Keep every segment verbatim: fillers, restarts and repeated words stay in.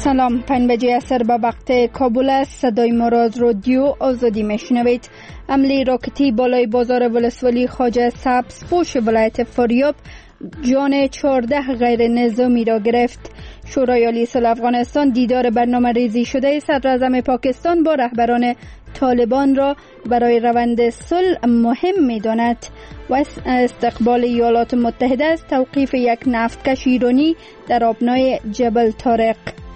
سلام، پنج بجه عصر به وقت کابل است. صدای ما را از رادیو آزادی میشنوید. حمله راکتی بالای بازار ولسوالی خواجه سبزپوش ولایت فاریاب جان چهارده غیر نظامی را گرفت. شورای عالی صلح افغانستان دیدار برنامه ریزی شده صدر اعظم پاکستان با رهبران طالبان را برای روند صلح مهم می‌داند و استقبال ایالات متحده از توقیف یک نفتکش ایرانی در آبنای جبل طارق.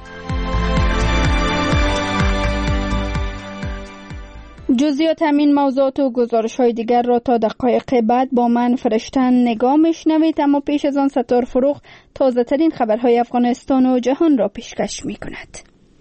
جزئیات همین موضوعات و گزارش‌های دیگر را تا دقایق بعد با من فرشتن نگاه میشنوید، اما پیش از آن ستار فروغ تازه ترین خبرهای افغانستان و جهان را پیشکش می‌کند.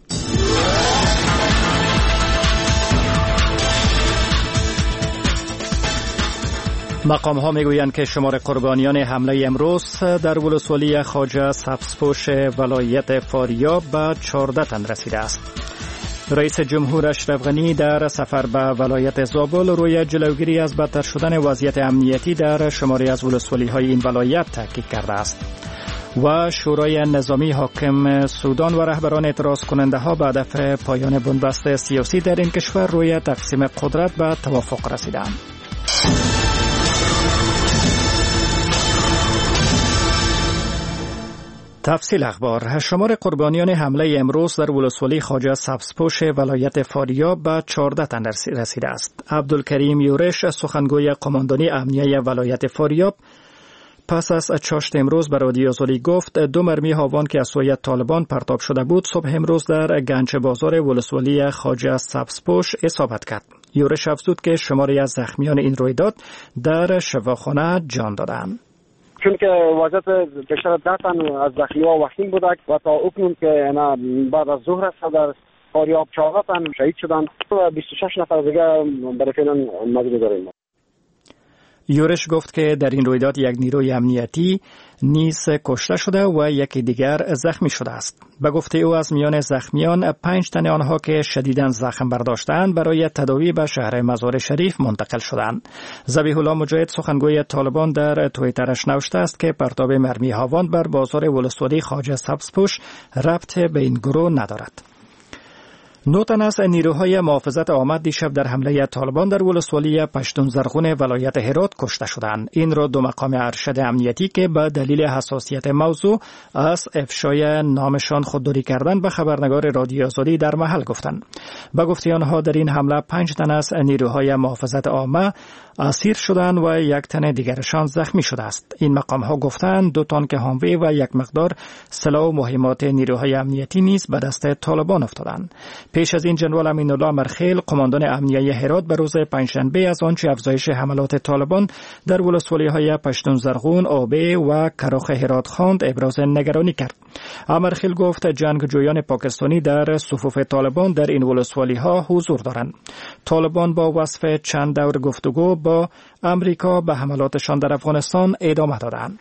مقام ها میگویند که شمار قربانیان حمله امروز در ولسوالی خواجه سبزپوش ولایت فاریاب به چهارده تن رسیده است. رئیس جمهور اشرف غنی در سفر به ولایت زابل روی جلوگیری از بدتر شدن وضعیت امنیتی در شماری از ولسوالی های این ولایت تاکید کرده است. و شورای نظامی حاکم سودان و رهبران اعتراض کننده ها به هدف پایان بنبست سیاسی در این کشور روی تقسیم قدرت به توافق رسیدند. تفصیل اخبار. شمار قربانیان حمله امروز در ولسوالی خواجه سبزپوش ولایت فاریاب به چهارده تن رسیده است. عبدالکریم یورش سخنگوی قماندانی امنیه ولایت فاریاب پس از چاشت امروز به رادیو آزادی گفت دو مرمی هاوان که از سوی طالبان پرتاب شده بود صبح امروز در گنج بازار ولسوالی خواجه سبزپوش اصابت کرد. یورش افزود که شماری از زخمیان این رویداد در شفاخانه جان دادند. چون که وضعیت بیشتر ده تن از زخمی‌ها وخیم بودند و تا اکنون که بعد از ظهر است در فاریاب چهارده تن شهید شدند و بیست و شش نفر دیگه برای فعلا مجروح داریم. یورش گفت که در این رویداد یک نیروی امنیتی نیز کشته شده و یکی دیگر زخمی شده است. به گفته او از میان زخمیان پنج تن آنها که شدیداً زخم برداشتند برای تداوی به شهر مزار شریف منتقل شدند. ذبیح الله مجاهد سخنگوی طالبان در توییترش نوشته است که پرتاب مرمی هاوان بر بازار ولسوالی خواجه سبزپوش ربط به این گروه ندارد. نه تن از نیروهای محافظت عامه دیشب در حمله طالبان در ولسوالی پشتون زرغون ولایت هرات کشته شدند. این را دو مقام ارشد امنیتی که به دلیل حساسیت موضوع از افشای نامشان خودداری کردن به خبرنگار رادیو آزادی در محل گفتند. به گفته آنها در این حمله پنج تن از نیروهای محافظت عامه اسیر شدند و یک تن دیگرشان زخمی شده است. این مقام ها گفتند دو تن که هاموی و یک مقدار سلاح و مهمات نیروهای امنیتی نیز به دست طالبان افتادند. پیش از این جنرال امینالله مرخیل قماندان امنیه هرات به روز پنجشنبه از آنچه افزایش حملات طالبان در ولسوالی‌های پشتون زرغون، آبه و کراخ هرات خواند ابراز نگرانی کرد. مرخیل گفت جنگجویان پاکستانی در صفوف طالبان در این ولسوالی‌ها حضور دارند. طالبان با وصف چند دور گفتگو با امریکا به حملاتشان در افغانستان ادامه دادند.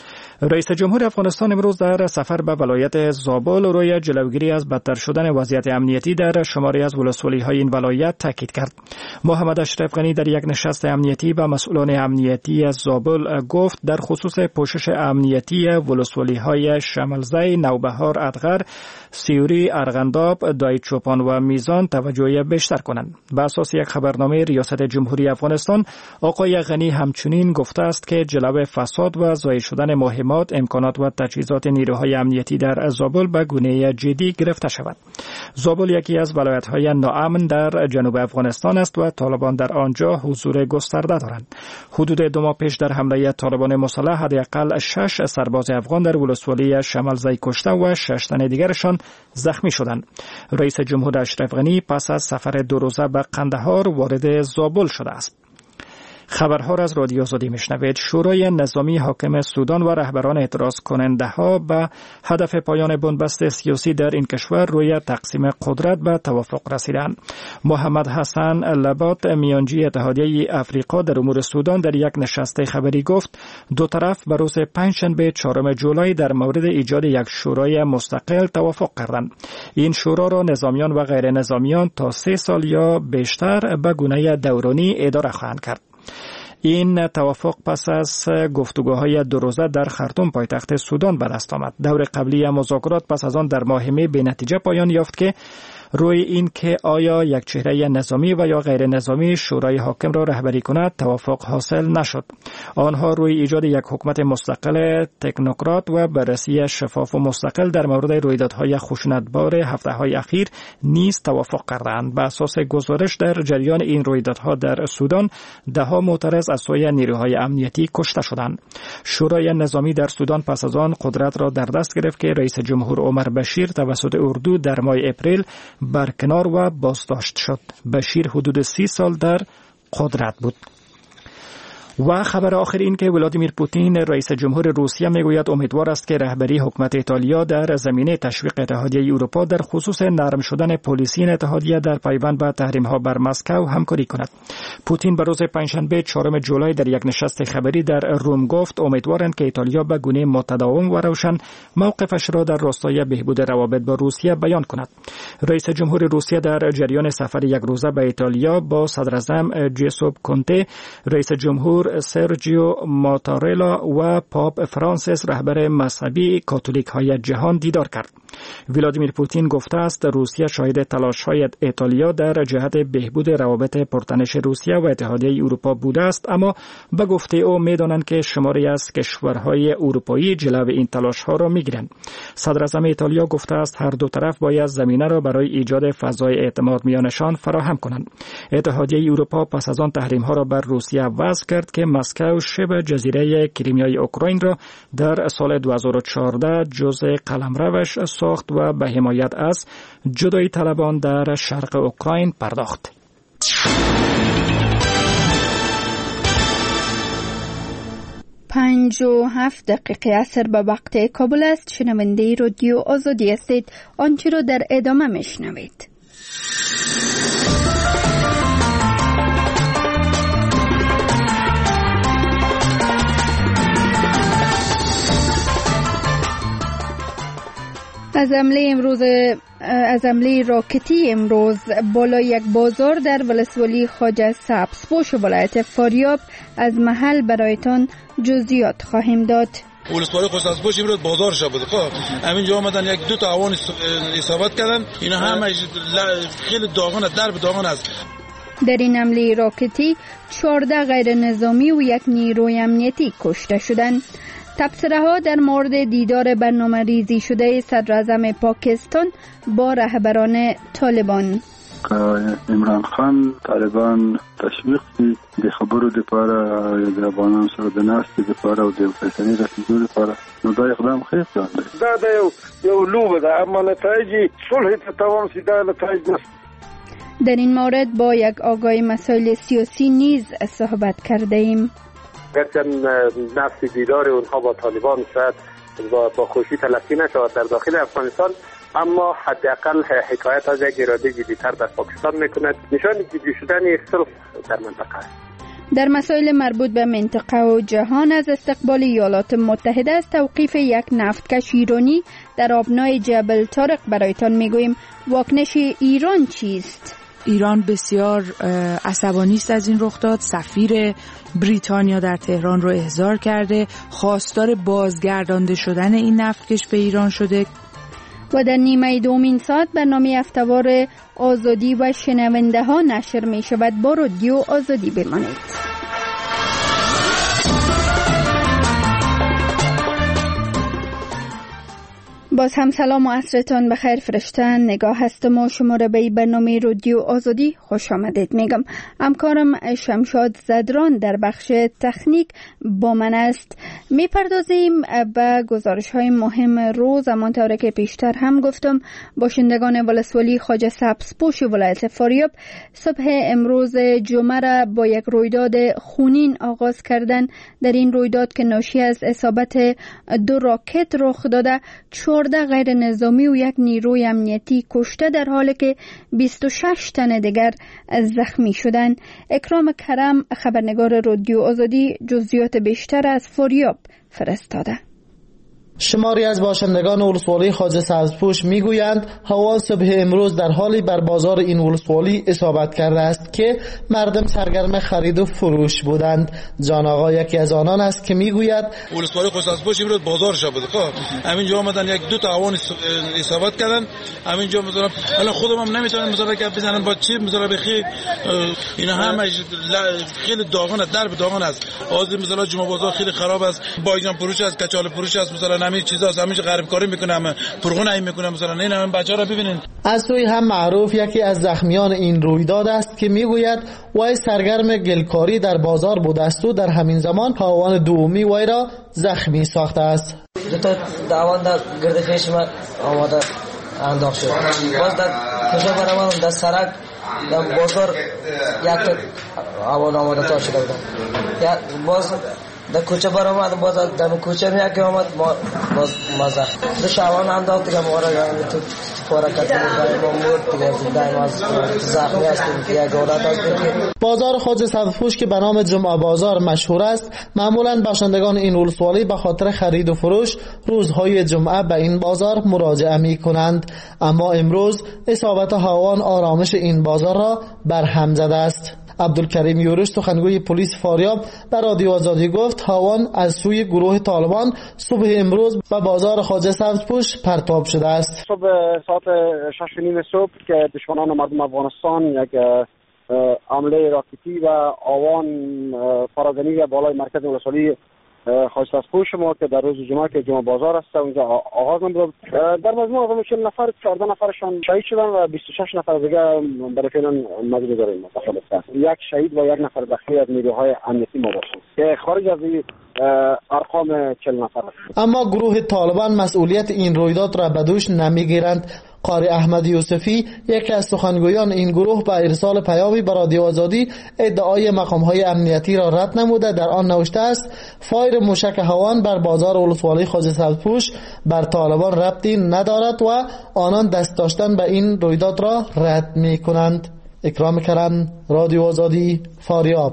رئیس جمهور افغانستان امروز در سفر به ولایت زابل روی جلوگیری از بدتر شدن وضعیت امنیتی در شماری از ولسوالی‌های این ولایت تاکید کرد. محمد اشرف غنی در یک نشست امنیتی با مسئولان امنیتی از زابل گفت در خصوص پوشش امنیتی ولسوالی‌های شملزی، نوبهار، ادغر، سیوری، ارغنداب، دایچوپان و میزان توجه بیشتر کنند. بر اساس یک خبرنامه ریاست جمهوری افغانستان، آقای غنی همچنین گفته است که جلو فساد و ضایع شدن مهمات، امکانات و تجهیزات نیروهای امنیتی در زابل به گونه جدی گرفته شود. زابل یکی از ولایت‌های ناامن در جنوب افغانستان است و طالبان در آنجا حضور گسترده دارند. حدود دو ماه پیش در حمله طالبان مسلح حداقل شش سرباز افغان در ولسوالی شملزی کشته و شش تن دیگرشان زخمی شدند. رئیس جمهور اشرف غنی پس از سفر دو روزه به قندهار وارد زابل شده است. خبرها را از رادیو آزادی میشنوید. شورای نظامی حاکم سودان و رهبران اعتراض کننده ها به هدف پایان بنبست سیاسی در این کشور روی تقسیم قدرت به توافق رسیدند. محمد حسن لبات میانجی اتحادیه افریقا در امور سودان در یک نشست خبری گفت دو طرف به روز پنجشنبه چهارم جولای در مورد ایجاد یک شورای مستقل توافق کردند. این شورا را نظامیان و غیر نظامیان تا سه سال یا بیشتر به گونه دورانی اداره خواهند کرد. این توافق پس از گفتگوهای دو روزه در خرطوم پایتخت سودان به دست آمد. دور قبلی مذاکرات پس از آن در ماه می به نتیجه پایان یافت که روی این که آیا یک چهره نظامی و یا غیر نظامی شورای حاکم را رهبری کند توافق حاصل نشد. آنها روی ایجاد یک حکومت مستقل تکنوکرات و بررسی شفاف و مستقل در مورد رویدادهای خشونتبار هفته‌های اخیر نیز توافق کردند. بر اساس گزارش در جریان این رویدادها در سودان ده‌ها معترض از سوی نیروهای امنیتی کشته شدند. شورای نظامی در سودان پس از آن قدرت را در دست گرفت که رئیس جمهور عمر بشیر توسط اردو در ماه اپریل برکنار و بازداشت شد. بشیر حدود سی سال در قدرت بود. و خبر آخر این که ولادیمیر پوتین رئیس جمهور روسیه میگوید امیدوار است که رهبری حکومت ایتالیا در زمینه تشویق اتحادیه اروپا در خصوص نرم شدن پلیسی این اتحادیه در پیوند به تحریم‌ها بر مسکو همکاری کند. پوتین به روز پنجشنبه چهارم جولای در یک نشست خبری در روم گفت امیدوارند که ایتالیا به گونه متداوم و روشن موقفش را در راستای بهبود روابط با روسیه بیان کند. رئیس جمهور روسیه در جریان سفر یک روزه به ایتالیا با صدر اعظم جوزپ کونته، رئیس جمهور سرجیو ماتارلا و پاپ فرانسیس رهبر مذهبی کاتولیک های جهان دیدار کرد. ولادیمیر پوتین گفته است روسیه شاهد تلاش های ایتالیا در جهت بهبود روابط پرتنش روسیه و اتحادیه اروپا بوده است، اما به گفته او میدانند که شماری از کشورهای اروپایی جلو این تلاش ها را میگیرند. صدر اعظم ایتالیا گفته است هر دو طرف باید زمینه را برای ایجاد فضای اعتماد میانشان فراهم کنند. اتحادیه اروپا پس از آن تحریم ها را بر روسیه وضع کرد که مسکو شبه جزیره کریمیای اوکراین را در سال دو هزار و چهارده جزء قلمروش ساخت و به حمایت از جدایی طلبان در شرق اوکراین پرداخت. پنج و هفت دقیقه عصر به وقت کابل است. شنونده رادیو آزادی هستید. آنچه را در ادامه میشنوید. از حمله امروز از حمله راکتی امروز بالا یک بازار در ولسوالی خواجه سبزپوش ولایت فاریاب از محل برایتان جزئیات خواهیم داد. ولسوالی خواجه سبزپوش امروز بازارش بود. خب همینجا آمدن یک دو تا اوان اصابت کردن. اینا همه خیلی داغون درب داغون است. در این حمله راکتی چهارده غیر نظامی و یک نیروی امنیتی کشته شدند. تبصره ها در مورد دیدار برنامه ریزی شده صدر اعظم پاکستان با رهبران طالبان. عمران خان طالبان تشویق دي د خبرو لپاره د افغانانو سره د ناستې لپاره او د فیصلې رسیدو لپاره نو دا اقدام ښه اقدام دی. دا د یو یو لوبه ده اما نتایج صلح ته توان سي دا نتایج نشته. در این مورد با یک آگاه مسائل سیاسی نیز صحبت کرده ایم. گرچه نفس دیدار اونها با طالبان شاید با خوشی تلقی نشود در داخل افغانستان، اما حداقل حکایت از یک اراده جدی‌تر در پاکستان میکند، نشان جدی شدن صلح در منطقه است. در مسائل مربوط به منطقه و جهان از استقبال ایالات متحده از توقیف یک نفتکش ایرانی در آبنای جبل طارق برایتان میگوییم. واکنش ایران چیست؟ ایران بسیار عصبانی است از این رخ داد. سفیر بریتانیا در تهران رو احضار کرده، خواستار بازگردانده شدن این نفتکش به ایران شده. و در نیمه دومین ساعت برنامه هفته‌وار آزادی و شنونده ها نشر می شود. با رادیو آزادی بمانید. باز هم سلام و عصرتان بخیر فرشتن. نگاه هستم و شما را به برنامه رادیو آزادی خوش آمدید میگم. همکارم شمشاد زدران در بخش تکنیک با من است. میپردازیم به گزارش های مهم روز. همانطور که پیشتر هم گفتم، باشندگان ولسوالی خواجه سبزپوش ولایت فاریاب صبح امروز جمعه را با یک رویداد خونین آغاز کردند. در این رویداد که ناشی از اصابت دو راکت رخ داده، چهارده غیر نظامی و یک نیروی امنیتی کشته در حالی که بیست و شش تن دیگر زخمی شدند. اکرام کرم خبرنگار رادیو آزادی جزئیات بیشتر از فاریاب فرستاده. شماری از باشندگان ولسوالی خواجه سبزپوش میگویند هوا صبح امروز در حالی بر بازار این ولسوالی اصابت کرده است که مردم سرگرم خرید و فروش بودند. جان آقا یکی از آنان است که میگوید ولسوالی خواجه سبزپوش امروز بازارش بود. خب همینجا آمدن یک دو تا اوان اصابت کردن. همینجا مثلا الان خودم هم نمیتونم مثلا که بزنم با چی مثلا بخیر اینا همه خیلی داغونه، درب داغون است. آز مثلا جمعه بازار خیلی خراب است. بایجان فروش است، کچال فروش است، مثلا همین چیزاست. همیشه غریب کاری میکنم، پرغون این میکنم. مثلا این همین بچه‌ها رو ببینید. از سوی هم معروف یکی از زخمیان این رویداد است که میگوید وای سرگرم گلکاری در بازار بوده است و در همین زمان پاوان دومی وای را زخمی ساخته است. دو تا داوان در گرد خیش ما آماده انداخت شد. باز در کجا برام در سرک در بازار یک تا آوان آماده تا شده بود. یا باز در کوچه برآمد، باز در کوچه میاد که آمد باز مزه دو شوان انداخت دیگه ما را تو پاره کردیم ما مرد دیگه دائما از زخمی هستیم که یک عادت است که بازار خواجه سبزپوش که به نام جمعه بازار مشهور است، معمولا باشندگان این ولسوالی به خاطر خرید و فروش روزهای جمعه به این بازار مراجعه می کنند. اما امروز اصابت هاوان آرامش این بازار را برهم زده است. عبدالکریم یورش سخنگوی پلیس فاریاب به رادیو آزادی گفت هاوان از سوی گروه طالبان صبح امروز به بازار خواجه سبزپوش پرتاب شده است. صبح ساعت شش و نیم صبح که دشمنان مردم افغانستان یک حمله راکتی و آوان فرازنی بالای مرکز ولسوالی خواجه سبزپوش ما که در روز جمعه که جمعه بازار است اونجا آغاز نمود. در مجموع از چهل نفر چهارده نفرشان شهید شدن و بیست و شش نفر دیگه برای فعلا مجروح داریم. یک شهید و یک نفر زخمی از نیروهای امنیتی ما باشند که خارج از ارقام چهل نفر است. اما گروه طالبان مسئولیت این رویداد را به دوش نمیگیرند. قاری احمد یوسفی یکی از سخنگویان این گروه با ارسال پیامی به رادیو آزادی ادعای مقام‌های امنیتی را رد نموده در آن نوشته است فایر موشک هاوان بر بازار ولسوالی خواجه سبزپوش بر طالبان ربطی ندارد و آنان دست داشتن به این رویداد را رد می‌کنند. اکرام کرم، رادیو آزادی، فاریاب.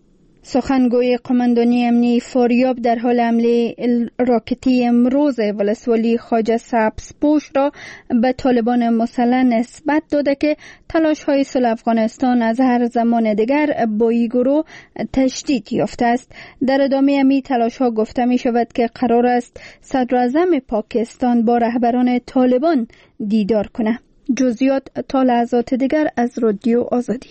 سخنگوی قماندانی امنی فاریاب در حال حمله راکتی امروز ولسوالی خواجه سبزپوش را به طالبان مسلح نسبت داده که تلاش‌های صلح افغانستان از هر زمان دیگر با این گروه تشدید یافته است. در ادامه همین تلاش‌ها گفته می شود که قرار است صدر اعظم پاکستان با رهبران طالبان دیدار کنه. جزئیات تا لحظات دیگر از رادیو آزادی.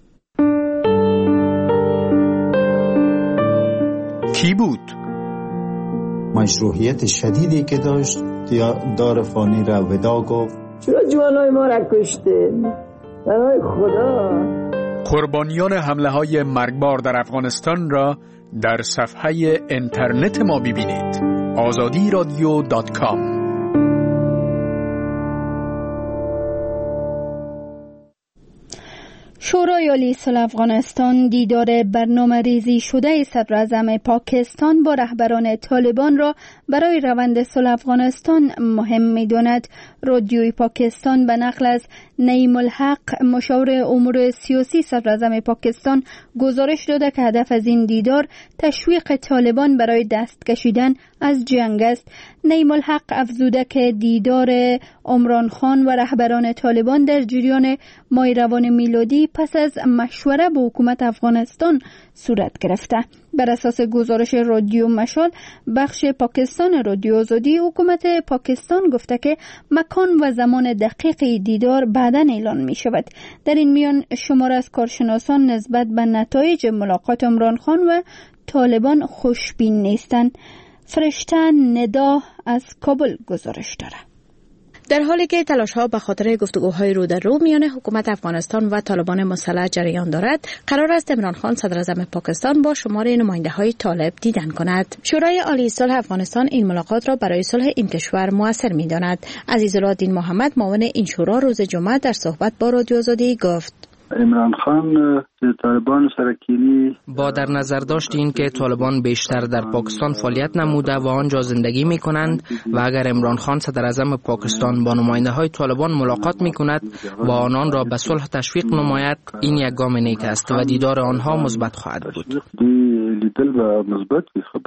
کی بود؟ مشروعیت شدیدی که داشت دار فانی را ودا گفت. چرا جوانای ما را کشته؟ برای خدا. قربانیان حمله های مرگبار در افغانستان را در صفحه اینترنت ما ببینید. آزادی رادیو دات کام. شورای عالی صلح افغانستان دیدار برنامه ریزی شده صدر اعظم پاکستان با رهبران طالبان را برای روند صلح افغانستان مهم می‌داند. رادیوی پاکستان به نقل از نعیم الحق مشاور امور سیاسی صدر اعظم پاکستان گزارش داده که هدف از این دیدار تشویق طالبان برای دست کشیدن از جنگ است. نعیم الحق افزوده که دیدار عمران خان و رهبران طالبان در جریان ماه روان میلادی پس از مشوره با حکومت افغانستان صورت گرفته. بر اساس گزارش رادیو مشال بخش پاکستان رادیو آزادی، حکومت پاکستان گفته که مکان و زمان دقیق دیدار بعداً اعلان می شود. در این میان شمار از کارشناسان نسبت به نتایج ملاقات عمران خان و طالبان خوشبین نیستند. فرشته ندا از کابل گزارش داره. در حالی که تلاش‌ها به خاطر گفتگوهای رو در رو میان حکومت افغانستان و طالبان مسلح جریان دارد، قرار است عمران خان صدر اعظم پاکستان با شمار نماینده‌های طالب دیدن کند. شورای عالی صلح افغانستان این ملاقات را برای صلح این کشور مؤثر می‌داند. عزیزالدین محمد معاون این شورا روز جمعه در صحبت با رادیو آزادی گفت: عمران خان طالبان سرکینی با در نظر داشت این که طالبان بیشتر در پاکستان فعالیت نموده و آنجا زندگی می کنند و اگر عمران خان صدر اعظم پاکستان با نماینده های طالبان ملاقات می کند و آنان را به صلح تشویق نماید، این یک گام نیک است و دیدار آنها مثبت خواهد بود.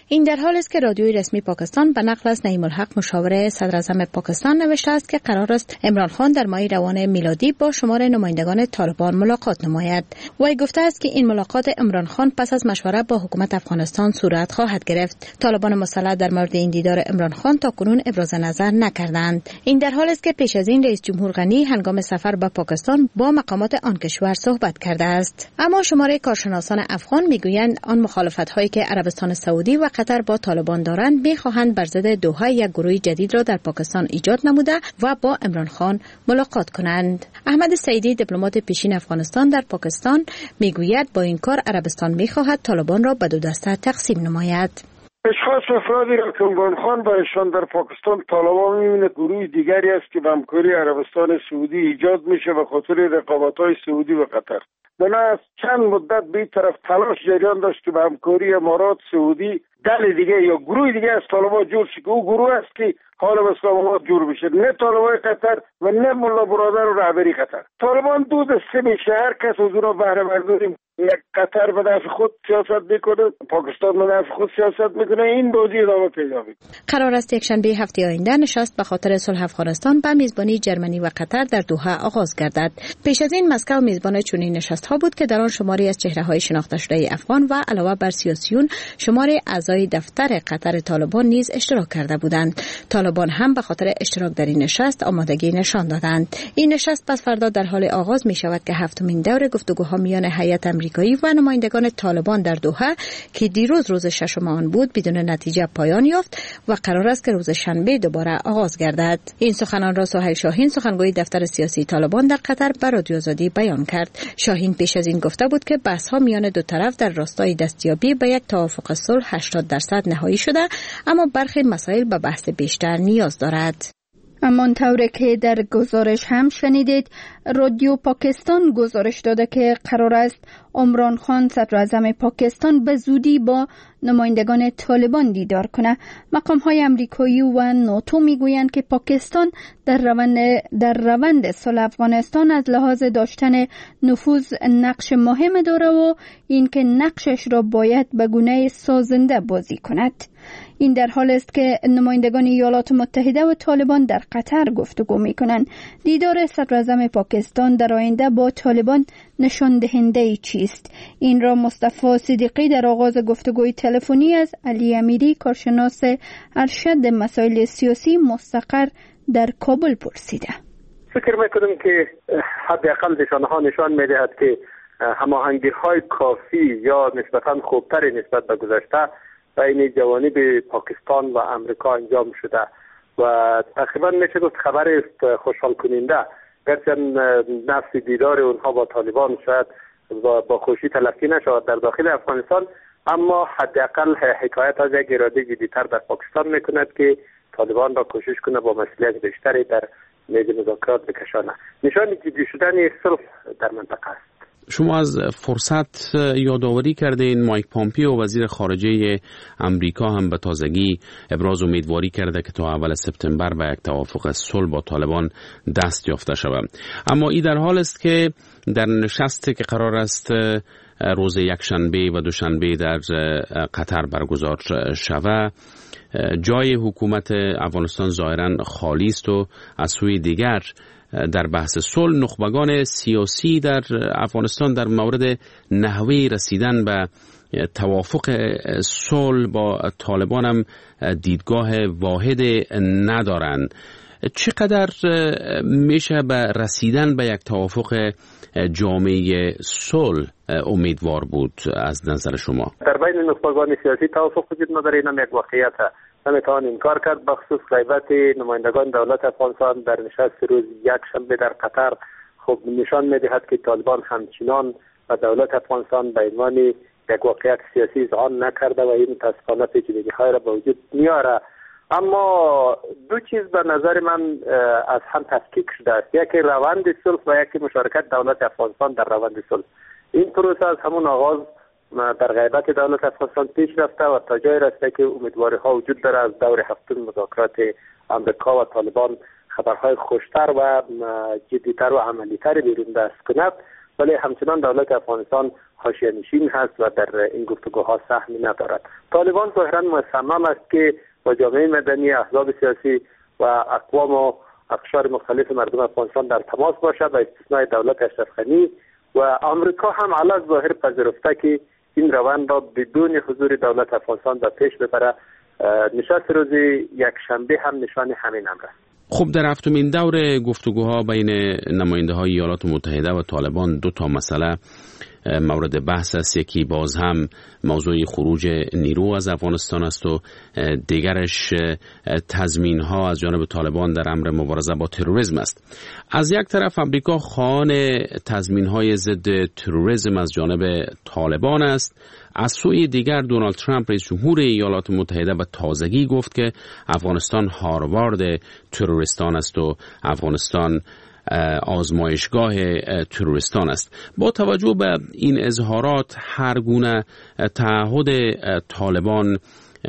این در حال است که رادیوی رسمی پاکستان به نقل از نعیم الحق مشاور صدر اعظم پاکستان نوشته است که قرار است عمران خان در ماه روان میلادی با شمار نمایندگان طالبان ملاقات نماید. وی گفته است که این ملاقات عمران خان پس از مشورت با حکومت افغانستان صورت خواهد گرفت. طالبان مسلح در مورد این دیدار عمران خان تاکنون ابراز نظر نکردند. این در حال است که پیش از این رئیس جمهور غنی هنگام سفر به پاکستان با مقامات آن کشور صحبت کرده است. اما شماره کارشناسان افغان میگویند آن مخالفت‌هایی که عربستان سعودی و قطر با طالبان دارند می‌خواهند بر ضد دوحه یک گروه جدید را در پاکستان ایجاد نموده و با عمران خان ملاقات کنند. احمد سعیدی دیپلمات پیشین افغانستان در پاکستان میگوید با این کار عربستان می‌خواهد طالبان را به دو دسته تقسیم نماید. اشخاص افرادی را که عمران خان برایشان در پاکستان طالبان می‌بیند گروه دیگری است که به همکاری عربستان سعودی ایجاد میشه به خاطر رقابت‌های سعودی و قطر. بنا از چند مدت به این طرف تلاش جریان داشت که به همکاری امارات سعودی دل دیگه یا گروه دیگه از طالبان جور شه که او گروه است که حالا به اسلام آباد جور بشه، نه طالبان قطر و نه ملا برادر و رهبری قطر. طالبان دو دسته میشه، هر کس از اونها بهره برداریم. یک قطر به نفع خود سیاست میکنه، پاکستان به نفع خود سیاست میکنه، این بازی ادامه پیدا میکنه. قرار است یک شنبه هفته آینده نشست به خاطر صلح افغانستان به میزبانی جرمنی و قطر در دوحه آغاز گردد. پیش از این مسکو میزبان چنین نشست‌ها بود که در آن شماری از چهره‌های شناخته شده افغان و علاوه بر سیاسیون شماری اعضای دفتر قطر طالبان نیز اشتراک کرده بودند. طالبان هم به خاطر اشتراک در این نشست آمادگی نشان دادند. این نشست پس فردا در حال آغاز می شود که هفتمین دور گفتگوها میان هیئت آمریکایی و نمایندگان طالبان در دوحه که دیروز روز ششم آن بود بدون نتیجه پایان یافت و قرار است که روز شنبه دوباره آغاز گردد. این سخنان را سهیل شاهین سخنگوی دفتر سیاسی طالبان در قطر به رادیو آزادی بیان کرد. شاهین پیش از این گفته بود که بحث‌ها میان دو طرف در راستای دستیابی به یک توافق صلح هشتاد درصد نهایی شده، اما برخی مسائل به بحث بیشتر نیاز دارد. همانطور که در گزارش هم شنیدید، رادیو پاکستان گزارش داده که قرار است عمران خان صدر اعظم پاکستان به زودی با نمایندگان طالبان دیدار کنه. مقام های امریکایی و ناتو میگویند که پاکستان در روند در روند صلح افغانستان از لحاظ داشتن نفوذ نقش مهم داره و اینکه نقشش را باید به گونه سازنده بازی کند. این در حال است که نمایندگان ایالات متحده و طالبان در قطر گفتگو میکنند. دیدار صدر اعظم پاکستان در آینده با طالبان نشان دهنده چیست؟ این را مصطفی صدیقی در آغاز گفتگوی تلفنی از علی امیری کارشناس ارشد مسائل سیاسی مستقر در کابل پرسیده. فکر میکنم که حداقل نشانه‌ها نشان میدهد که هماهنگی‌های کافی یا نسبتاً خوبتر نسبت به گذشته بین جوانب پاکستان و امریکا انجام شده و تقریبا میشه گفت خبر است خوشحال کننده. گرچه نفس دیدار اونها با طالبان شاید با خوشی تلقی نشود در داخل افغانستان، اما حداقل حکایت از یک اراده جدی‌تر در پاکستان میکند که طالبان را کوشش کنه با مسئولیت بیشتری در میز مذاکرات بکشانه. نشان جدی شدن صلح در منطقه است. شما از فرصت یادآوری کردین. مایک پامپیو وزیر خارجه امریکا هم به تازگی ابراز امیدواری کرده که تا اول سپتامبر به یک توافق صلح با طالبان دست یافته شود. اما این در حال است که در نشستی که قرار است روز یکشنبه و دوشنبه در قطر برگزار شود، جای حکومت افغانستان ظاهراً خالی است و از سوی دیگر در بحث صلح نخبگان سیاسی در افغانستان در مورد نحوه رسیدن به توافق صلح با طالبان هم دیدگاه واحد ندارند. چقدر میشه به رسیدن به یک توافق جامعه صلح امیدوار بود از نظر شما؟ در بین نخبگان سیاسی توافق وجود نداره، این هم یک واقعیت نمیتوان انکار کرد. بخصوص غیبت نمایندگان دولت افغانستان در نشست روز یک شنبه در قطر خب نشان میدهد که طالبان همچنان و دولت افغانستان به عنوان یک واقعیت سیاسی اذعان نکرده و این متاسفانه پیچیدگی‌های را به وجود میاره. اما دو چیز به نظر من از هم تفکیک شده است، یکی روند صلح و یکی مشارکت دولت افغانستان در روند صلح. این پروسه از همون آغاز در غیبت دولت افغانستان پیش رفته و تا جای رسیده که امیدواری ها وجود داره از دور هفتم مذاکرات امریکا و طالبان خبرهای خوشتر و جدیتر و عملیتر بیرون دست کند، ولی همچنان دولت افغانستان حاشیه‌نشین هست و در این گفتگوها سهمی ندارد. طالبان ظاهراً مصمم است که با جامعه مدنی، احزاب سیاسی و اقوام و اقشار مختلف مردم افغانستان در تماس باشد و استثناء دولت اشرف غنی و آمریکا هم علی ظاهر پذیرفته که این روند را بدون حضور دولت افغانستان به پیش ببره. نشست روز یک شنبه هم نشان همین امر است. خب در هفتمین دور گفتگوها بین نماینده‌های ایالات متحده و طالبان دو تا مسئله مورد بحث است. یکی باز هم موضوع خروج نیرو از افغانستان است و دیگرش تضمین ها از جانب طالبان در امر مبارزه با تروریسم است. از یک طرف امریکا خواهان تضمین های ضد تروریسم از جانب طالبان است، از سوی دیگر دونالد ترامپ رئیس جمهور ایالات متحده به تازگی گفت که افغانستان هاروارد تروریستان است و افغانستان آزمایشگاه تروریستان است. با توجه به این اظهارات، هر گونه تعهد طالبان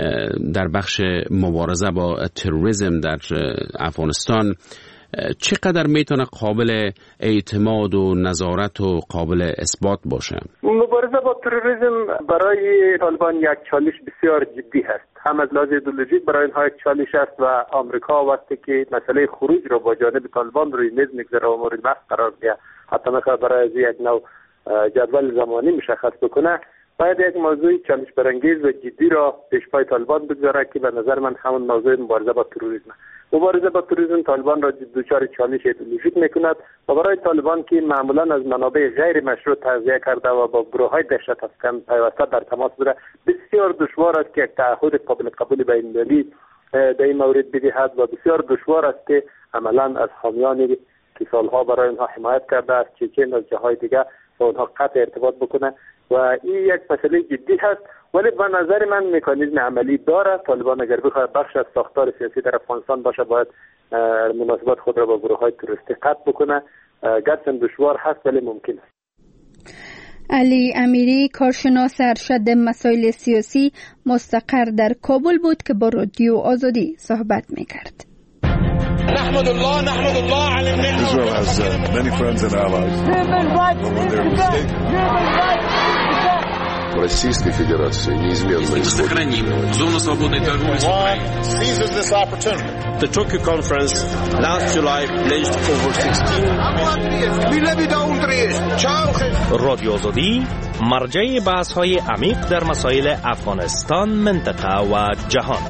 در بخش مبارزه با تروریسم در افغانستان چقدر میتونه قابل اعتماد و نظارت و قابل اثبات باشه؟ مبارزه با تروریسم برای طالبان یک چالش بسیار جدی است. هم از لحاظ ایدئولوژیک برای اینها یک چالش است و آمریکا وقتی که مسئله خروج را با جانب طالبان روی میز میگذاره و مورد بحث قرار بده، حتی میخواد برای یک نوع جدول زمانی مشخص بکنه، باید یک موضوع چالش برانگیز و جدی را پیش پای طالبان بگذاره که به نظر من همون موضوع مبارزه با تروریسم. مبارزه با تروریسم طالبان را دچار چالش ایدئولوژیک میکند و برای طالبان که معمولا از منابع غیر مشروع تغذیه کرده و با گروه‌های دهشت افکن پیوسته در تماس بوده، بسیار دشوار است که یک تعهد قابل قبول بین‌المللی در این مورد بدهد و بسیار دشوار است که عملا از حامیانی که سالها برای اینها حمایت کرده است، چچن از جاهای دیگر، با اونها قطع ارتباط بکنه و این یک مسئله جدی هست. ولی به نظر من مکانیزم عملی داره. طالبان اگر بخواد بخش از ساختار سیاسی در افغانستان باشه، باید مناسبات خود را با گروه‌های تروریستی قطع بکنه. گرچه دشوار هست ولی ممکن است. علی امیری، کارشناس ارشد مسائل سیاسی مستقر در کابل بود که با رادیو آزادی صحبت می‌کرد. نحمد الله نحمد الله على النعمة. Israel has uh, many friends and allies. В Российской Федерации неизменно сохраним зону свободной торговли. Seizes this opportunity. The Tokyo conference last July pledged over sixteen. رادیو آزادی مرجع بحث‌های عمیق در مسائل افغانستان، منطقه و جهان.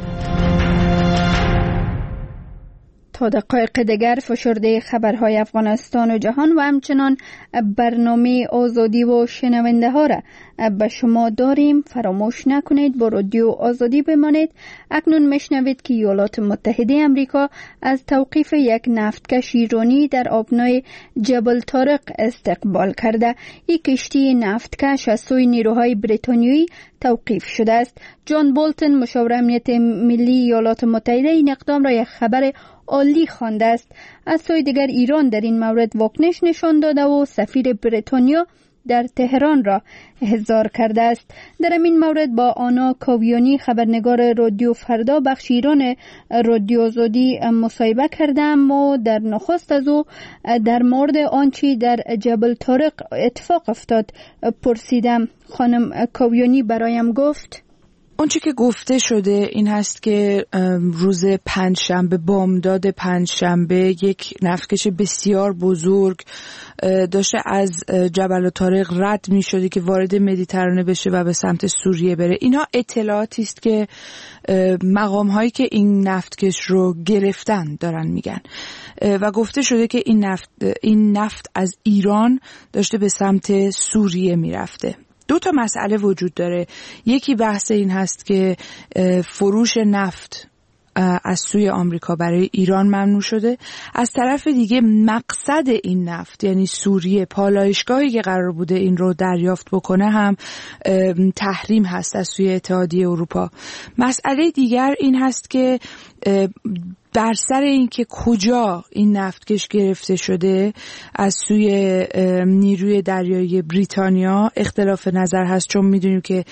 تا دقایق دیگر فشرده خبرهای افغانستان و جهان و همچنان برنامه آزادی و شنونده ها را به شما داریم. فراموش نکنید با رادیو آزادی بمانید. اکنون میشنوید که ایالات متحده امریکا از توقیف یک نفتکش ایرانی در آبنای جبل طارق استقبال کرده. این کشتی نفتکش از سوی نیروهای بریتانیایی توقیف شده است. جان بولتن، مشاور امنیت ملی ایالات متحده، این اقدام را یک خبر عالی خوانده است. از سوی دیگر ایران در این مورد واکنش نشان داده و سفیر بریتانیا در تهران را احضار کرده است. در این مورد با آنا کاویانی، خبرنگار رادیو فردا بخش ایران رادیو آزادی، مصاحبه کردم و در نخست از او در مورد آنچه در جبل طارق اتفاق افتاد پرسیدم. خانم کاویانی برایم گفت آنچه که گفته شده این هست که روز پنجشنبه، بامداد پنجشنبه، یک نفتکش بسیار بزرگ داشته از جبل طارق رد می شده که وارد مدیترانه بشه و به سمت سوریه بره. اینها اطلاعاتی است که مقام هایی که این نفتکش رو گرفتن دارن میگن و گفته شده که این نفت این نفت از ایران داشته به سمت سوریه میرفته. دو تا مسئله وجود داره. یکی بحث این هست که فروش نفت از سوی آمریکا برای ایران ممنوع شده. از طرف دیگه مقصد این نفت یعنی سوریه، پالایشگاهی که قرار بوده این رو دریافت بکنه، هم تحریم هست از سوی اتحادیه اروپا. مسئله دیگر این هست که بر سر این که کجا این نفتکش گرفته شده از سوی نیروی دریایی بریتانیا اختلاف نظر هست، چون میدونیم که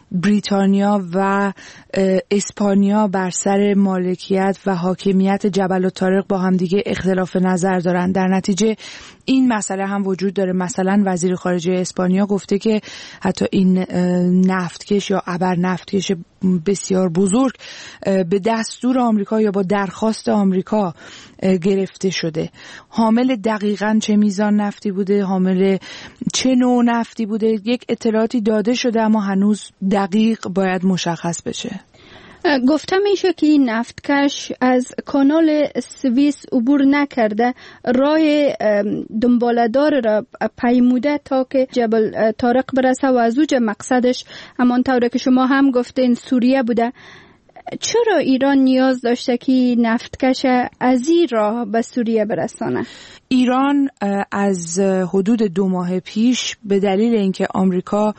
بریتانیا و اسپانیا بر سر مالکیت و حاکمیت جبل الطارق با هم دیگه اختلاف نظر دارن. در نتیجه این مسئله هم وجود داره. مثلا وزیر خارجه اسپانیا گفته که حتی این نفتکش یا ابر نفتکش بسیار بزرگ به دستور آمریکا یا با درخواست آمریکا گرفته شده. حامل دقیقاً چه میزان نفتی بوده، حامل چه نوع نفتی بوده، یک اطلاعاتی داده شده اما هنوز دقیق باید مشخص بشه. گفته میشه که این نفتکش از کانال سوئیس عبور نکرده، راه دنباله‌دار را پیموده تا که جبل طارق برسه و از اوج مقصدش همانطور که شما هم گفتین سوریه بوده. چرا ایران نیاز داشته که نفتکش از این راه به سوریه برسانه؟ ایران از حدود دو ماه پیش به دلیل اینکه آمریکا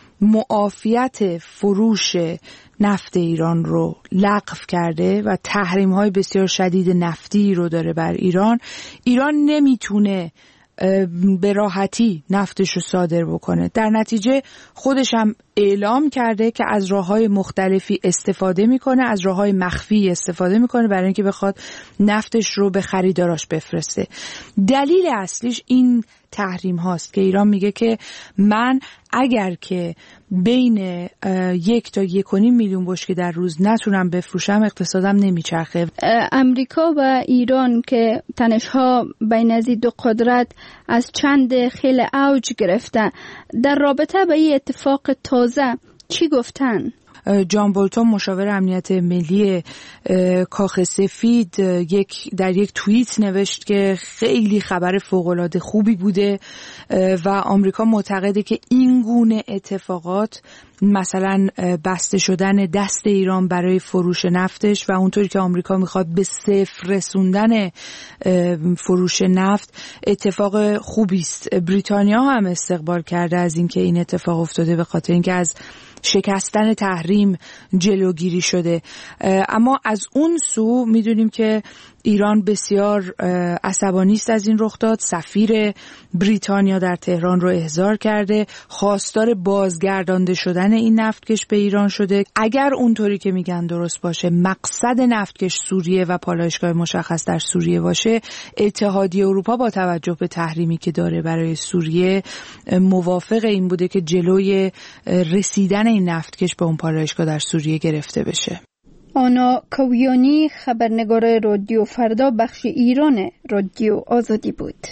معافیت فروش نفت ایران رو لغو کرده و تحریم‌های بسیار شدید نفتی رو داره بر ایران، ایران نمیتونه به راحتی نفتش رو صادر بکنه. در نتیجه خودش هم اعلام کرده که از راه‌های مختلفی استفاده میکنه، از راه‌های مخفی استفاده میکنه برای اینکه بخواد نفتش رو به خریداراش بفرسته. دلیل اصلیش این تحریم هاست که ایران میگه که من اگر که بین یک تا یک و نیم میلیون بشکه در روز نتونم بفروشم اقتصادم نمیچرخه. امریکا و ایران که تنش‌ها بین از دو قدرت از چند خیل اوج گرفته، در رابطه با این اتفاق تازه چی گفتن؟ جان بولتون مشاور امنیت ملی کاخ سفید یک در یک توییت نوشت که خیلی خبر فوق‌العاده خوبی بوده و آمریکا معتقده که این گونه اتفاقات، مثلا بسته شدن دست ایران برای فروش نفتش و اونطوری که آمریکا میخواد به صفر رسوندن فروش نفت، اتفاق خوبی است. بریتانیا هم استقبال کرده از اینکه این اتفاق افتاده به خاطر اینکه از شکستن تحریم جلوگیری شده. اما از اون سو میدونیم که ایران بسیار عصبانی است از این رخ داد. سفیر بریتانیا در تهران رو احضار کرده، خواستار بازگردانده شدن این نفتکش به ایران شده. اگر اونطوری که میگن درست باشه، مقصد نفتکش سوریه و پالایشگاه مشخص در سوریه باشه، اتحادیه اروپا با توجه به تحریمی که داره برای سوریه موافق این بوده که جلوی رسیدن این نفتکش به اون پالایشگاه در سوریه گرفته بشه. آنا کویانی، خبرنگار رادیو فردا، بخش ایران رادیو آزادی بود.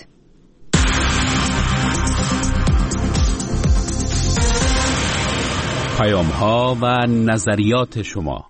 پیام‌ها و نظریات شما.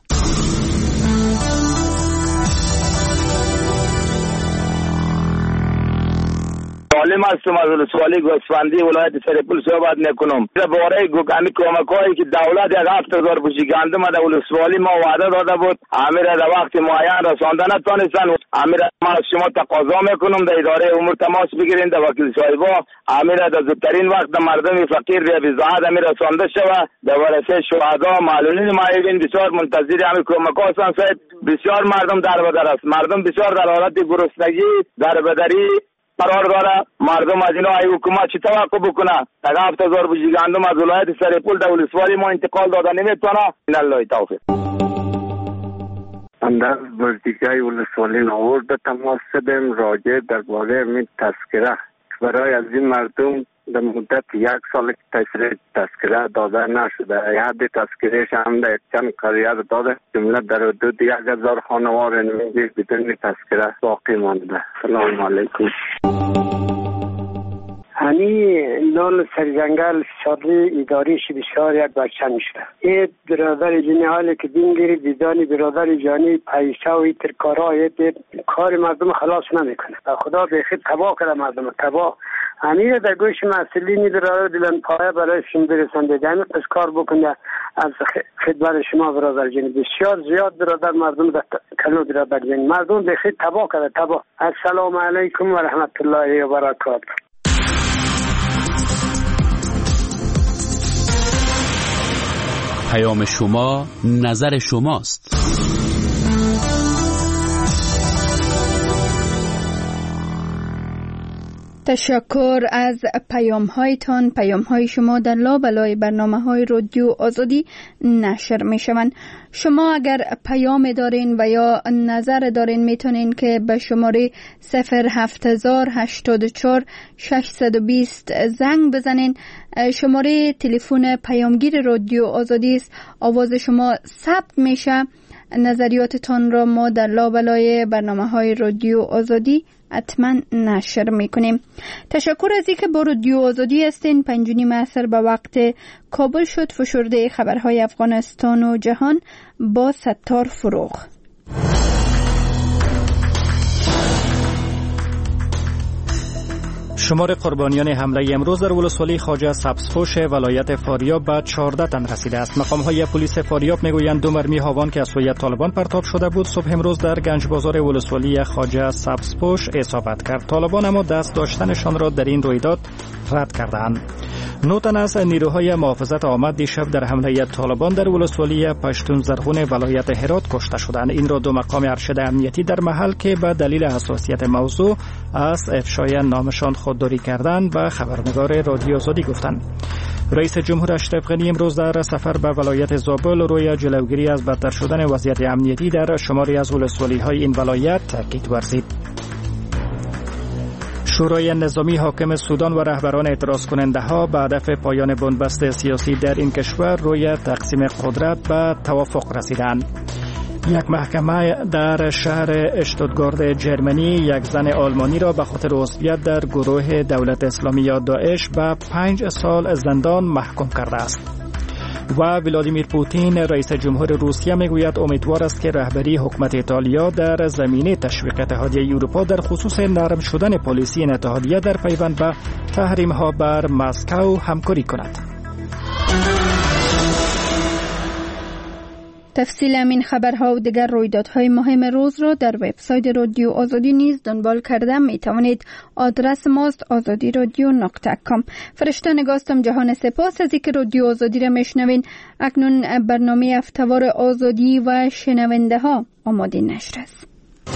معلم هستم از ولسوالی گوسفندی ولایت سرپل صحبت میکنم. درباره گوگامی کمکایی که دولت یک هفت هزار بوشی گندم در ولسوالی ما وعده داده بود، امیر در وقت معین رسانده نتونستن. امیر من از شما تقاضا میکنم در اداره امور تماس بگیرید، در وکیل صاحبا امیر در زودترین وقت مردم فقیر به وضاحت امیر رسانده شود. در ورثه شهدا معلولین معیبین بسیار منتظر همین کمک‌ها هستند. بسیار مردم در بدر است، مردم بسیار در حالت گرسنگی در بدری قرار داره. مردم از اینا ای حکومت چی توقع بکنه؟ تا هفت هزار بوشی گندم از ولایت سرپل در ولسوالی ما انتقال داده نمیتونه. ان الله توفیق. اندر وردیگای ولسوالی نور به تماس شدیم راجع درباره می تذکره برای از این مردم در مدت یک سال تشریح تذکره داده نشده. حد تذکرهش هم در چند قریه داده، جمله در حدود یک هزار خانوار نمیدی بدون تذکره باقی مانده. سلام علیکم. هنی لال سرجنگل شادی اداریش بسیار یک بچه میشه. این برادر جنی حالی که دینگیری دیدانی برادر جانی پیشه و ایتر کارهای کار مردم خلاص نمیکنه. خدا به خود تباه کرده مردم تباه. همین در گوش مسئولینی برادر دلن پایه برای شما برسنده دمی از کار بکنه. از خدمت شما برادر جنی بسیار زیاد برادر مردم در کلو برادر جنی مردم به خود تباه کرده تباه. السلام علیکم و رحمت الله و برکاته. پیام شما نظر شماست. تشکر از پیام هایتان. پیام های شما در لابلای برنامه های رادیو آزادی نشر می شوند. شما اگر پیام دارین و یا نظر دارین میتونین که به شماره صفر هفت هزار هشتاد و چهار ششصد و بیست زنگ بزنین. شماره تلفن پیامگیر رادیو آزادی است. آواز شما ثبت میشه. نظریاتتان را ما در لابلای برنامه های رادیو آزادی حتما نشر میکنیم. تشکر از اینکه با رادیو آزادی هستین. پنج و نیم عصر به وقت کابل شد. فشرده خبرهای افغانستان و جهان با ستار فروغ. شمار قربانیان حمله امروز در ولسوالی خواجه سبزپوش ولایت فاریاب به چهارده تن رسیده است. مقام‌های پلیس فاریاب میگویند دو مرمی هاوان که از سوی طالبان پرتاب شده بود صبح امروز در گنج بازار ولسوالی خواجه سبزپوش اصابت کرد. طالبان اما دست داشتنشان را در این رویداد رد کردند. نه تن از نیروهای محافظت آمد دیشب در حمله طالبان در ولسوالی پشتون زرغون ولایت هرات کشته شدند. این را دو مقام ارشد امنیتی در محل که به دلیل حساسیت موضوع از افشای نامشان خودداری کردند و خبرنگار رادیو آزادی گفتند. رئیس جمهور اشرف غنی امروز در سفر به ولایت زابل روی جلوگیری از بدتر شدن وضعیت امنیتی در شماری از ولسوالی‌های این ولایت تاکید ورزید. شورای نظامی حاکم سودان و رهبران اعتراض کننده ها به هدف پایان بنبست سیاسی در این کشور روی تقسیم قدرت به توافق رسیدند. یک محکمه در شهر اشتوتگارت جرمنی یک زن آلمانی را به خاطر عضویت در گروه دولت اسلامی یا داعش به پنج سال زندان محکوم کرده است. و ولادیمیر پوتین رئیس جمهور روسیه میگوید امیدوار است که رهبری حکومت ایتالیا در زمینه تشویق اتحادیه اروپا در خصوص نرم شدن پالیسی این اتحادیه در پیوند به تحریم‌ها بر مسکو همکاری کند. تفصیل همین خبرها و دیگر رویدادهای مهم روز را در وبسایت رادیو آزادی نیز دنبال کرده می توانید. آدرس ماست آزادی رادیو نقطه کام. فرشته نگاستم جهان سپاس از اینکه رادیو آزادی را میشنوین. اکنون برنامه افتوار آزادی و شنونده ها آماده نشر است.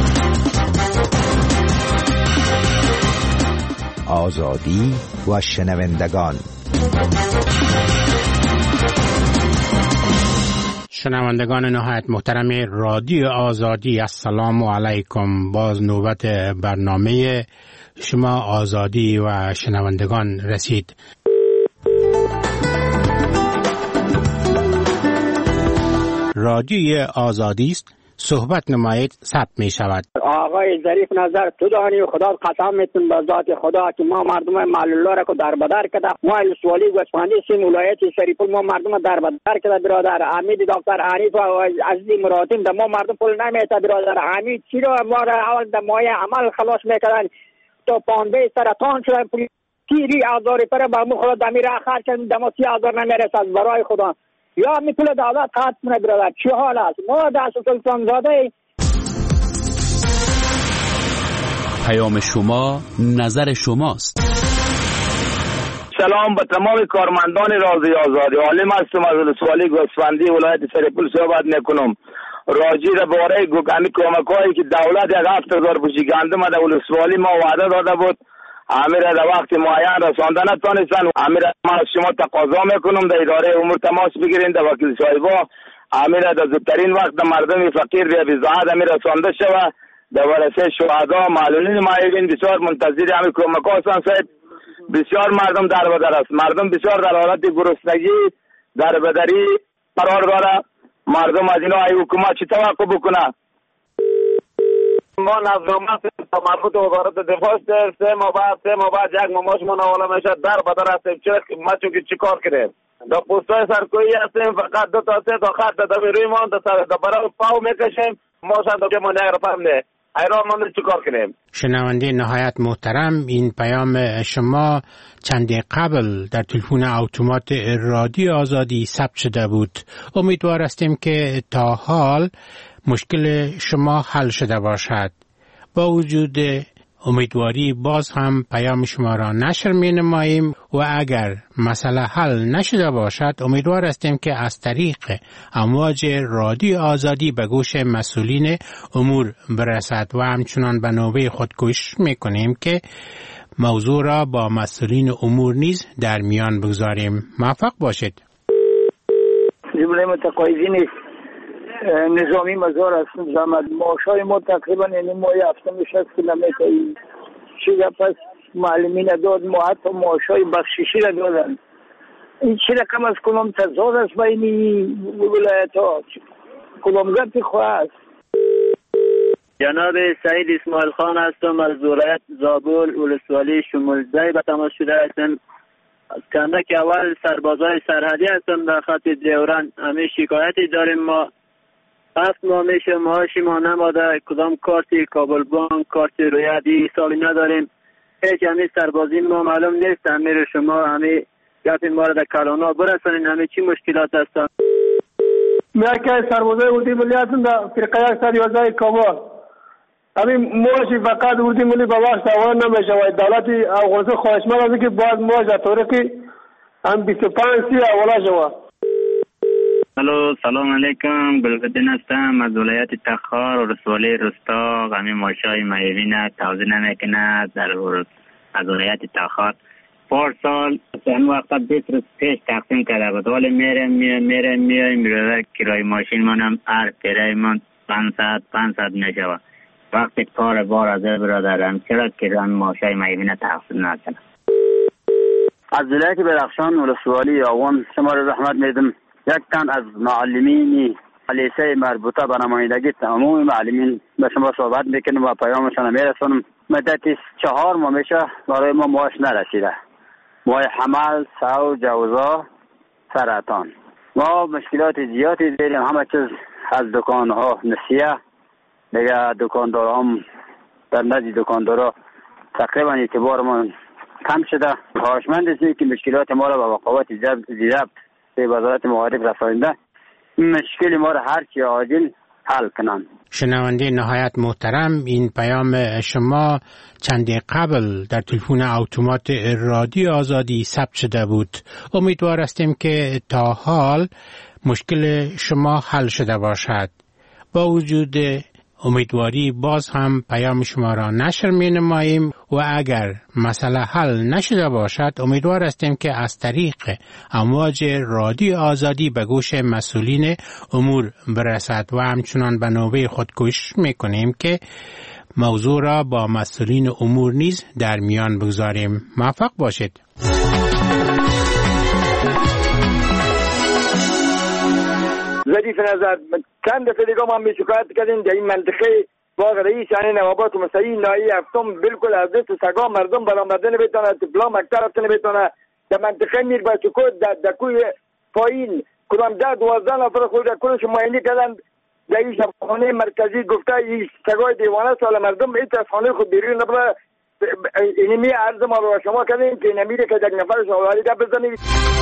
آزادی و شنوندگان. شنوندگان نهایت محترم رادیو آزادی، السلام علیکم. باز نوبت برنامه شما آزادی و شنوندگان رسید. رادیو آزادی است، صحبت نمایید، ثبت می شود. آقای ظریف نظر تو دانی و خدا قسم میتون به ذات خدا که ما مردم معلولا را که در بدر کرده، ما السوالی گوسفندی سیم ولایت شریف ما مردم در بدر کرده برادر. حمید دکتر حنیف و عزیز مراتم ده ما مردم پول نمیته برادر. حمید چی رو ما را اول در مایه عمل خلاص میکردن تو پانده سرطان شدن پولی تیری آزاری پر با مو خدا دمی را خرج کردن دماسی آزار نمیرسد برای خدا. یا می پول دولت خط کنه برادر. چه حال است؟ ما دست سلطان زاده. پیام شما نظر شماست. سلام به تمام کارمندان رادیو آزادی. عالم هستم از ولسوالی گوسفندی ولایت سرپل صحبت میکنم. راجی را باره گوگامی کمکایی که دولت یک هفت هزار بوشی گندم در ولسوالی ما وعده داده بود، امیر در وقت معین رسانده نتونستن. امیر من از شما تقاضا میکنم در اداره امور تماس بگیرین، در وکیل صاحبا امیر در زودترین وقت مردم فقیر به بزاعت امیر رسانده شوه. در ورسه شهدا معلولین مایبین بسیار منتظر همین کمک هستن صاحب. بسیار مردم در بدر است، مردم بسیار در حالت گرسنگی در بدری قرار داره. مردم از اینا ای حکومت چی توقع بکنه؟ ما نظامت مربوط وزارت دفاع است. سه ماه بعد سه ماه بعد یک ماماش مناوله میشه در بدر هستیم. چه ما چون که چی کار کنیم؟ در پستای سرکویی هستیم، فقط دو تا سه تا خط در روی ما در برای پاو میکشیم. ما شاید که ما نگر فهمده ایران ما چی کار کنیم؟ شنونده نهایت محترم، این پیام شما چندی قبل در تلفن اتومات رادیو آزادی ثبت شده بود. امیدوار هستیم که تا حال مشکل شما حل شده باشد. با وجود امیدواری باز هم پیام شما را نشر می نماییم و اگر مسئله حل نشده باشد امیدوار هستیم که از طریق امواج رادیو آزادی به گوش مسئولین امور برسد و همچنان به نوبه خود کوشش می کنیم که موضوع را با مسئولین امور نیز در میان بگذاریم. موفق باشید. جمله متقاعدی نیست. نظامی مزار هستم زحمت معاشای ما تقریبا این ماه هفتم شست که نمیتایی چیز پس معلمین داد ما حتی معاشای بخششی را دادن. این چی رقم از کلام تضاد است بین ولایت ها کلام گفت خواهد. جناب سعید اسماعیل خان هستم از ولایت زابل ولسوالی شمولزی به تماس شده هستم. از کندک اول سربازای سرحدی هستم در خط دیوران. همه شکایتی داریم ما هفت ماه میشه معاشی ما نماده کدام کارتی کابل بانک کارتی رویدی سالی نداریم. هیچ همه سربازی ما معلوم نیست. همه شما همه گفت ما را در کلانا برسانین همه چی مشکلات هستن. من که سربازای اردی ملی هستم در فرقه یک سر یازده کابل. همین معاشی فقط اردی ملی با وقت آوان نمیشه و دولت افغانستان خواهشمند است که باید معاش در طریق هم بیست و پنج سی اولا شود. الو سلام علیکم گلفدین هستم از ولایت تخار و رسوالی رستاق. همین ماشای مایوین توضیح نمیکنه در از ولایت تخار پار سال این وقتا بیست روز پیش تقسیم کرده بود ولی میره میره میره میره میره کرای ماشین منم هر کرای من پانصد پانصد میشود. وقتی کار بار از برادرم چرا کرای ماشای مایوین تقسیم نکنه. از ولایت بدخشان ولسوالی آوان شما را رحمت میدم. یک تن از معلمین لیسه مربوطه به نمایندگی عموم معلمین به شما صحبت میکنم و پیامشان میرسونم. مدت چهار ماه میشه برای ما معاش نرسیده. ماه حمل، سو، جوزا، سرطان. ما مشکلات زیادی داریم. همه چیز از دکانها نسیه دیگه دکاندار هم در نزد دکاندارا تقریبا اعتبار ما کم شده. خواهشمند هستیم که مشکلات ما را به وقوات ضبط به وزارت معارف رسانده مشکل ما را هر چی عاجل حل کنند. شنونده نهایت محترم، این پیام شما چندی قبل در تلفن اتومات رادیو آزادی ثبت شده بود. امیدوار هستیم که تا حال مشکل شما حل شده باشد. با وجود امیدواری باز هم پیام شما را نشر می نماییم و اگر مسئله حل نشده باشد امیدوار هستیم که از طریق امواج رادیو آزادی به گوش مسئولین امور برسد و همچنان به نوبه خود کوشش می کنیم که موضوع را با مسئولین امور نیز در میان بگذاریم. موفق باشید. ظریف نظر چند دفعه دیگه ما می شکایت کردیم در این منطقه باغ رئیس یعنی نوابات و مسیحی نایی هفتم بالکل از دست سگا مردم برآمده نمیتونه تپلا مکتر رفته نمیتونه در منطقه میر بچکو در کوی پایین کدام ده دوازده نفر خود در کلش معاینه کردن در این شفاخانه مرکزی گفته این سگای دیوانه سال مردم این از خانه خود بیرون نبره. اینمی عرض ما به شما کردیم که نمیره که یک نفرش آوری ده بزنید.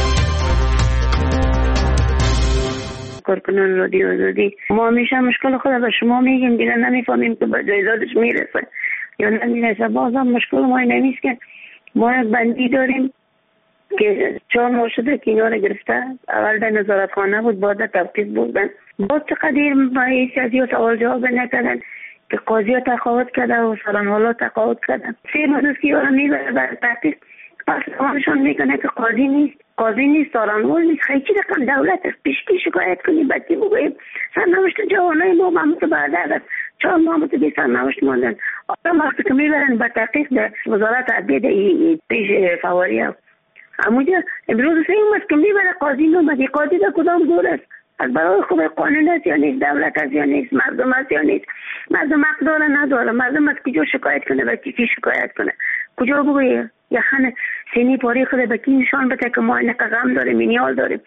کارکنان رادیو آزادی ما همیشه مشکل خود به شما میگیم دیگه نمیفهمیم که به جایزادش میرسه یا نمیرسه. بازم مشکل ما نمیست که ما یک بندی داریم که چهار ماه شده که اینا رو گرفته. اول در نظارت خانه بود بعد توقیف بودن باز چقدر با حیثیتی و سوال جواب نکردن که قاضی ها تقاعد کرده و سالان حالا تقاعد کردن. سه ماه که یارو میبره بر تحقیق اصلانشان میکنه که قاضی نیست قاضی نیست سالانمول نیست. خیلی رقم دولت است پیشکی شکایت کنیم بچه بگویم سرنوشت جوانای ما همونطور بردر است چهار ماه همونطور بی سرنوشت ماندن. آدم وقتی که میبرن با تحقیق در وزارت عدلیه پیش فواری ها همونجا امروز سه اومد که میبره قاضی نومدی قاضی در کدام دور است از برای خوب قانون است یا نیست دولت است یا نیست مردم است یا نیست. مردم حق داره نداره مردم از کجا شکایت کنه و کی شکایت کنه کجا بگویه یا خانه سینی پاری خود به کی نشان بده که ما اینه غم داریم مینیال داریم.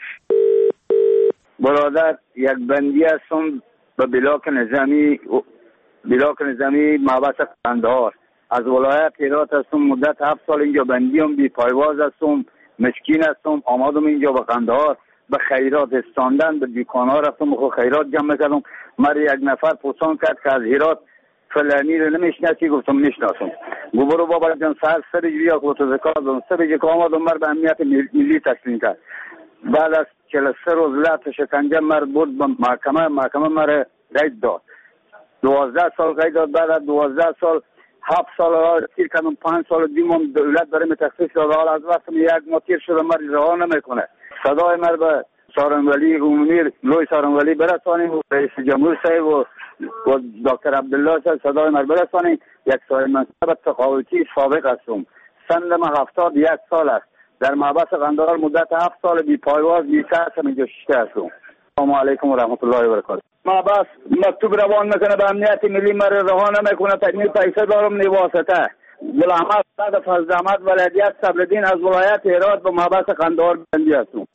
برادر یک بندی هستم به بلاک نظامی بلاک نظامی مبعث قندهار از ولایت هرات هستم. مدت هفت سال اینجا بندیم بی پایواز هستم مسکین هستم. آمدم اینجا به قندهار به خیرات استاندن به دکان‌ها رفتم خو خیرات جمع کردم. مر یک نفر پرسان کرد که از هرات فلانی رو نمیشناسی گفتم میشناسم. گو برو بابا جان سر سر جویا کو تو زکات دون سر جه کاماد مر به امنیت ملی تسلیم کرد. بعد از چهل و سه روز لات شکنجه مر بود به محکمه محکمه مر قید داد. دوازده سال قید داد. بعد از دوازده سال هفت سال را تیر کردم، پنج سال دیمم دولت برای تخصیص داده، حال از وقت یک ماه تیر شده مرد رها نمیکنه. صدای مرد به سارنولی عمومی لوی سارنولی برسانیم و رئیس جمهور صاحب و و دکتر عبدالله صاحب صدای مرد برسانیم. یک صاحب منصب تقاوتی سابق هستم. سن من هفتاد یک سال است. در محبس قندهار مدت هفت سال بی پایواز بی سرس اینجا ششته هستم. السلام علیکم و رحمت الله و برکاته. محبس مکتوب روان میکنه به امنیت ملی مرا رها نمیکنه، تکمیل پیسه دارم نیواسطه. گل احمد صد فضل احمد ولایت صبرالدین از ولایت هرات به محبس قندهار بندی هستم.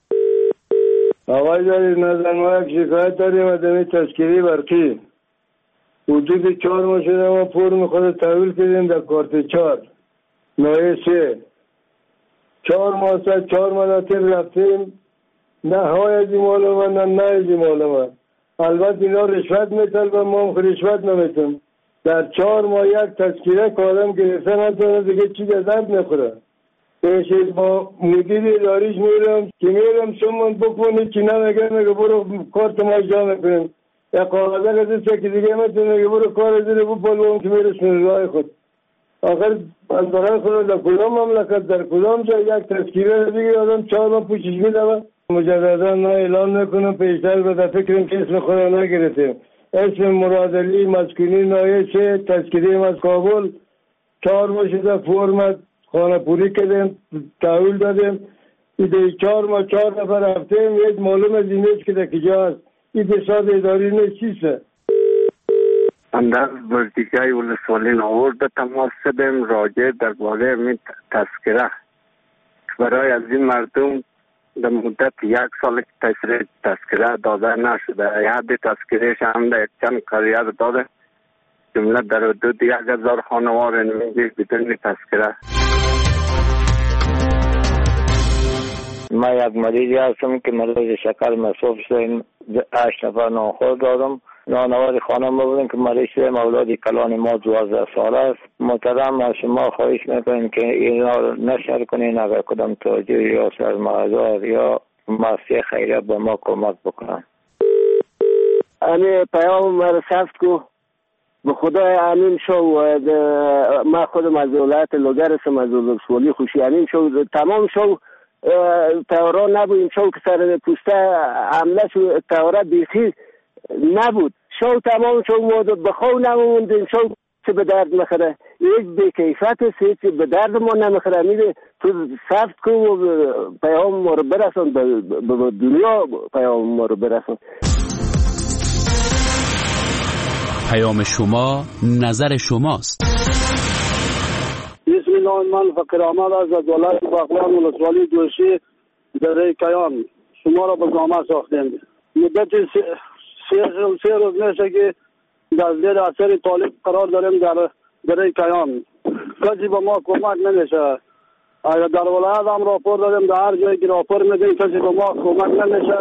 آقای دارید نظر ما یک شکایت داریم و دمی تشکیلی برقی حدود چهار ماه شده ما پور میخواد تحویل کردیم در کارت چهار نایه سه چهار ماه سه چهار مناطق رفتیم، نه های از این معلومه نه نه از این معلومه. البته اینا رشوت میتل و ما هم رشوت نمیتم. در چهار ماه یک تذکیره که آدم گرفته نتونه دیگه چیز درد نخوره. پیشید با مدیر اداریش میرم که میرم شما بکنید که نمیگه میگه برو کارت ما جا میکنیم. یا کاغذه گذاشته که دیگه میتونه میگه برو کار زیره بپلوم که میرسون رای خود. آخر از برای خود در کدام مملکت در کدام جا یک تذکیره دیگه آدم چهار ماه پوشش میده. مجددا نه اعلام نکنم پیشتر به فکرم که اسم خود نگرفتیم. اسم مرادلی مسکونی نایه سه تذکیره از کابل چهار ماه شده فرمت خانه پوری کردیم تحویل دادیم. ایده چهار ماه چهار نفر رفتیم یک معلوم از این نیست که در کجا هست. ایده ساد اداری نیست چیسته. اندر وردیگای ولسوالی ناور به تماس شدیم راجع در باره می تذکره برای از این مردم در مدت یک سال که تشریح تذکره داده نشده. حد تذکرهش هم در یک چند قریه داده جمله در حدود یک هزار خانوار نمیگه بدون تذکره. من یک مریضی هستم که مریض شکر مصروف شدیم، هشت نفر نانخور دادم. نانوار خانم بودیم که مریض شدیم، اولادی کلان ما دوازده سال است. محترم از شما خواهش میکنیم که اینا رو نشر کنین، اگر کدام توجیه یا سرمایه‌دار یا مؤسسه خیریه به ما کمک بکنن. امی پیام مرا ثبت کو به خدای امین شو. ما خودم از ولایت لوگر هستم، از ولسوالی خوشی امین شو. تمام شو تورا نبود شو که سر پوسته حمله شو تورا بیخی نبود. شو تمام شو مود بخو نموندین شو چه به درد نخوره. یک بیکیفت است چه به درد ما نمیخوره. میده تو ثبت کو و پیام ما رو برسون به دنیا، پیام ما رو برسون. پیام شما نظر شماست. بسم الله، من فقیر احمد از ولایت بغلان ولسوالی دوشی دره کیان شما را به زحمت ساختیم. مدت سه روز میشه که در زیر اثر طالب قرار داریم در دره کیان. کسی به ما کمک نمیشه. اگر در ولایت هم راپور داریم، در هر جایی که راپور میدیم کسی به ما کمک نمیشه.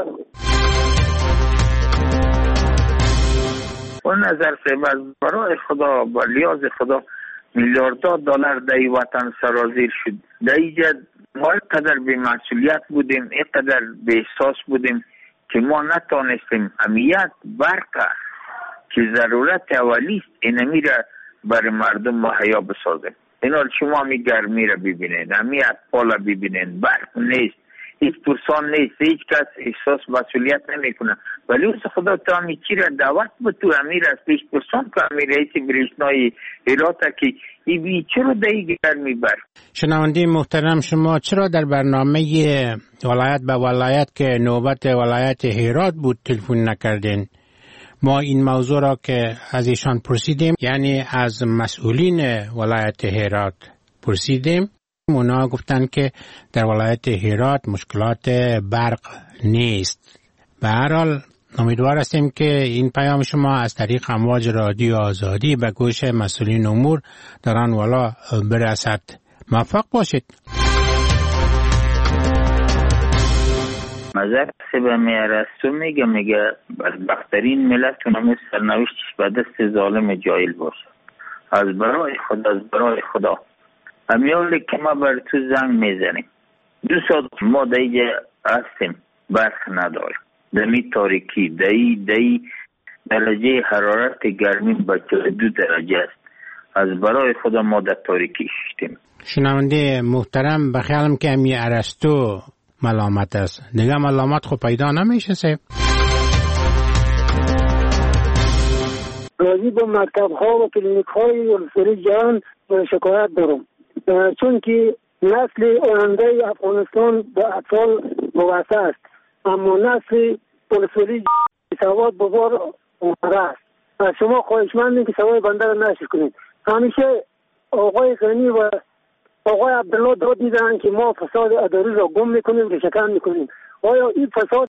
و نظر سیباز برای خدا با لیاز خدا میلیاردها دلار در وطن سرازیر شد. در اینجا ما اینقدر به مسئولیت بودیم، اینقدر به احساس بودیم که ما نتانستیم امیت برق که ضرورت اولیست اینمی را برای مردم مهیا بسازیم. اینا شما می گرمی را ببینید، امی اطفال را ببینید، برق نیست، هیچ پرسان نیست، هیچ کس احساس مسئولیت نمی کنه. ولی اوز خدا تو همی چی را دعوت به تو امیر از پیش پرسان که امیر رئیس برشنای هرات که ای بی چرا دایی گرمی برق. شنونده محترم، شما چرا در برنامه ولایت به ولایت که نوبت ولایت هرات بود تلفن نکردین؟ ما این موضوع را که از ایشان پرسیدیم، یعنی از مسئولین ولایت هرات پرسیدیم، اونا گفتن که در ولایت هرات مشکلات برق نیست. به هر حال امیدوار هستیم که این پیام شما از طریق امواج رادیو آزادی به گوش مسئولین امور در آن والا برسد. موفق باشید. مزر سبا میارستو میگه میگه بدبخترین ملت اونم سرنوشتش به دست ظالم جاهل باشه. از برای خدا از برای خدا همیالی که ما بر تو زنگ میزنیم دو ساعت ما دیگه هستیم، برق نداریم، دمی تاریکی دایی دایی درجه حرارت گرمی با دو درجه است. از برای خود ما در تاریکی شدیم. شنونده محترم، بخیالم که امی ارسطو ملامت است، دیگه ملامت خود پیدا نمیشه صاحب. راضی به مکتب ها و کلینیک های ولسوالی جهان شکایت دارم، چون که نسل آینده افغانستان به اطفال وابسته است، اما نسل ولسوالی سواد بزار اومده است. از شما خواهشمندیم که سوای بنده را نشر کنید. همیشه آقای غنی و آقای عبدالله داد میدن که ما فساد اداری را گم میکنیم، ریشه‌کن میکنیم. آیا این فساد